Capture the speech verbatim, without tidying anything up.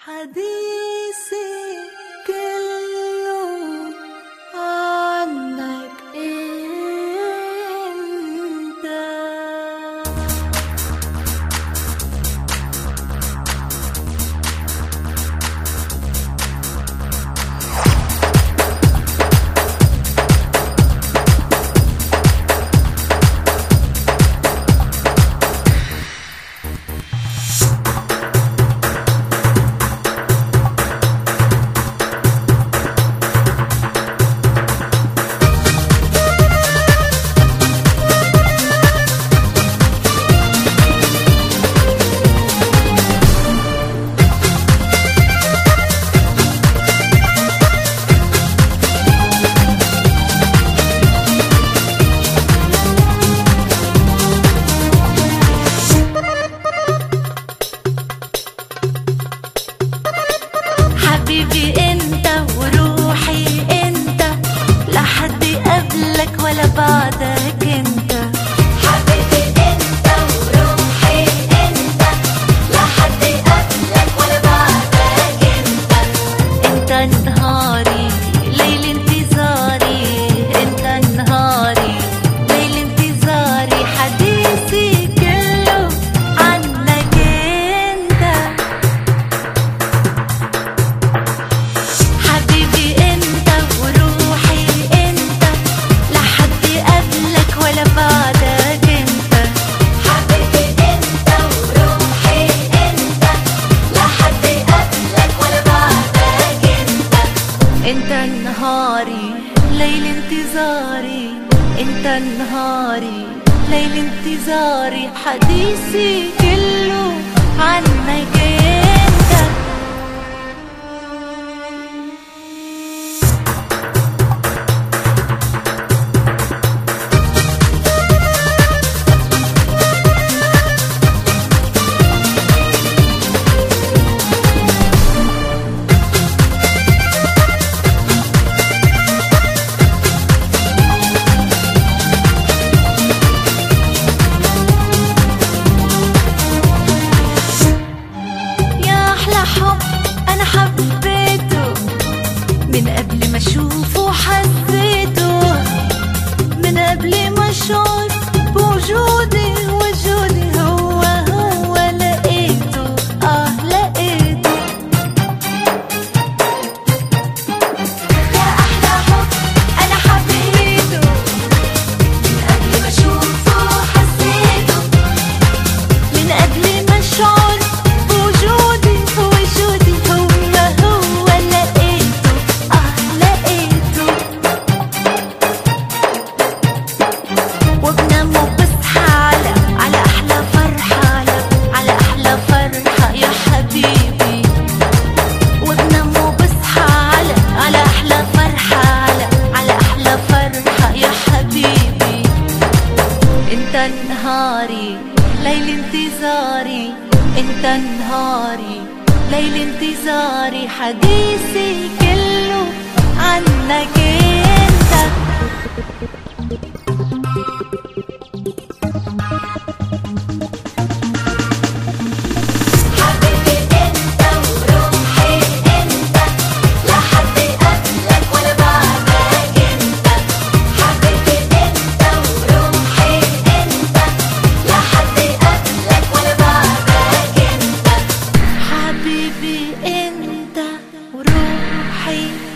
حديثي كله عنك انت. حبيبي انت وروحي انت، لا حد قبلك ولا بعدك انت. حبيبي انت وروحي انت، لا حد قبلك ولا بعدك انت. انت نهاري ليل انتظاري، انت نهاري ليل انتظاري، حديثي كله عنك انت. حبيبي انت وروحي انت، لا حد قبلك ولا بعدك انت. حبيبي انت وروحي انت، لا حد قبلك ولا بعدك انت. انت نهاري ليل انتظاري، انت نهاري ليل انتظاري، حديثي كله عنك انت. من قبل ما اشوفه حسيته، من قبل ما اشعر بوجودي وجودي، هو هو لقيته، اه لقيته. يا احلى حب انا حبيته، من قبل ما اشوفه حسيته، من قبل ما اشعر بوجودي وجودي، هو هو لقيته، اه لقيته. وبنام وبصحى على على احلى فرحة، على على احلى فرحة يا حبيبي. وبنام وبصحى على على احلى فرحة، على على احلى فرحة يا حبيبي. انت نهاري ليل انتظاري، انت نهاري ليل انتظاري، حديثي كله عنك انت. حبيبي انت وروحي انت، لا حد قبلك ولا بعدك انت. حبيبي انت وروحي انت، لا حد قبلك ولا بعدك انت. حبيبي انت وروحي